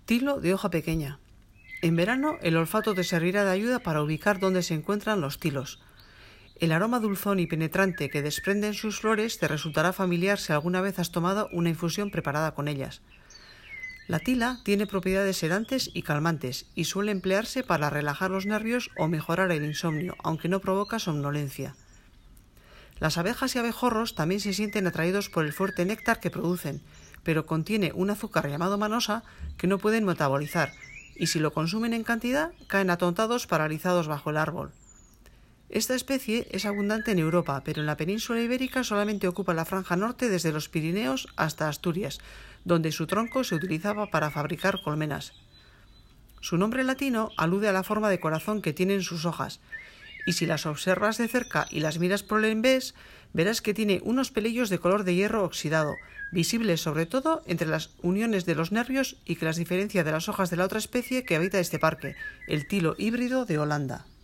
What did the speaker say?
Tilo de hoja pequeña. En verano, el olfato te servirá de ayuda para ubicar dónde se encuentran los tilos. El aroma dulzón y penetrante que desprenden sus flores te resultará familiar si alguna vez has tomado una infusión preparada con ellas. La tila tiene propiedades sedantes y calmantes y suele emplearse para relajar los nervios o mejorar el insomnio, aunque no provoca somnolencia. Las abejas y abejorros también se sienten atraídos por el fuerte néctar que producen, pero contiene un azúcar llamado manosa que no pueden metabolizar, y si lo consumen en cantidad, caen atontados paralizados bajo el árbol. Esta especie es abundante en Europa, pero en la península ibérica solamente ocupa la franja norte desde los Pirineos hasta Asturias, donde su tronco se utilizaba para fabricar colmenas. Su nombre latino alude a la forma de corazón que tienen sus hojas, y si las observas de cerca y las miras por el embés, verás que tiene unos pelillos de color de hierro oxidado, visibles sobre todo entre las uniones de los nervios y que las diferencia de las hojas de la otra especie que habita este parque, el tilo híbrido de Holanda.